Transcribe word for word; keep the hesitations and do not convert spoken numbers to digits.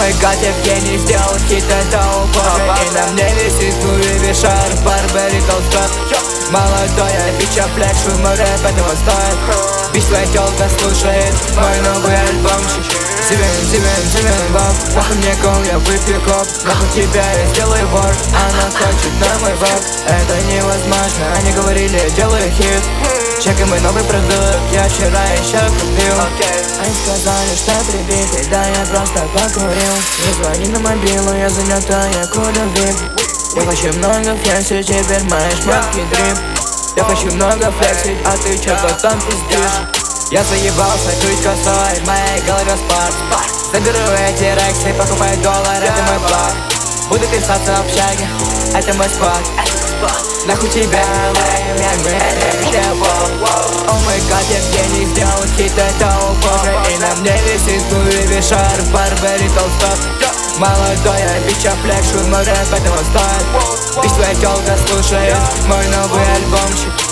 мой гад, я в гений сделал хит, это ухоже. И на мне висит Луи Вишар, Барбери Толстой. Молодая бича, флекшу, мой рэп этого стоит. Бич твоя тёлка слушает мой новый альбомчик. Зимен, зимен, зимен, баб, нахуй мне кол, я выпью коп. Нахуй тебя я сделаю вор, она хочет на мой враг. Это невозможно, они говорили, я делаю хит. Чекай мой новый продукт, я вчера еще купил. Они сказали, что прибитый, да я просто покурил. Не звони на мобилу, я занята, я курю вип. Я хочу много флексить, теперь мои шмотки дрип. Я хочу много флексить, а ты чё потом пиздишь? Я заебался чуть косой, в моей голове спарк. Заберу эти рексы, покупаю доллар, это мой план. Буду писаться в общаге, это мой спот. Нахуй тебя, лэм, я грэм, о мой гад, я в гений сделал хит, это ухоже. И на мне висит Луи Вишар, Барбери Толстой. Молодая бича, флекшу, мой рэп этого стоит. Бич твоя тёлка слушает мой новый альбомчик.